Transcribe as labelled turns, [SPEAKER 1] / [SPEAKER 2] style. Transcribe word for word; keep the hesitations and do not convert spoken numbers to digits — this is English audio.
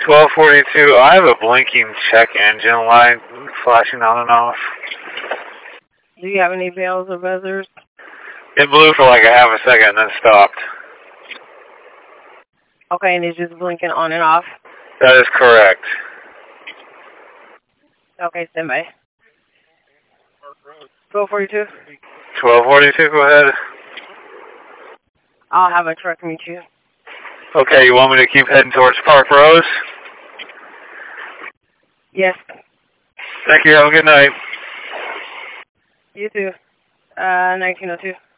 [SPEAKER 1] twelve forty-two, I have a blinking check engine light flashing on and off.
[SPEAKER 2] Do you have any bells or buzzers?
[SPEAKER 1] It blew for like a half a second and then stopped.
[SPEAKER 2] Okay, and it's just blinking on and off?
[SPEAKER 1] That is correct.
[SPEAKER 2] Okay, stand by. twelve forty-two?
[SPEAKER 1] twelve forty-two, go ahead.
[SPEAKER 2] I'll have a truck meet you.
[SPEAKER 1] Okay, you want me to keep heading towards Park Rose?
[SPEAKER 2] Yes.
[SPEAKER 1] Thank you, have a good night.
[SPEAKER 2] You too. Uh, nineteen oh two.